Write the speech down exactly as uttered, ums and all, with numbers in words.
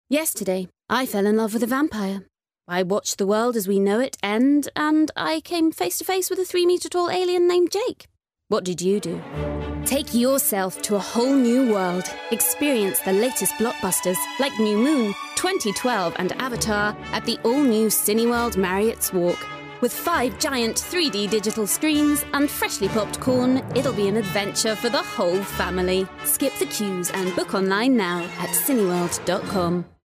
Yesterday, I fell in love with a vampire. I watched the world as we know it end, and I came face to face with a three-metre-tall alien named Jake. What did you do? Take yourself to a whole new world. Experience the latest blockbusters like New Moon, twenty twelve and Avatar at the all-new Cineworld Marriott's Walk. With five giant three D digital screens and freshly popped corn, it'll be an adventure for the whole family. Skip the queues and book online now at cineworld dot com.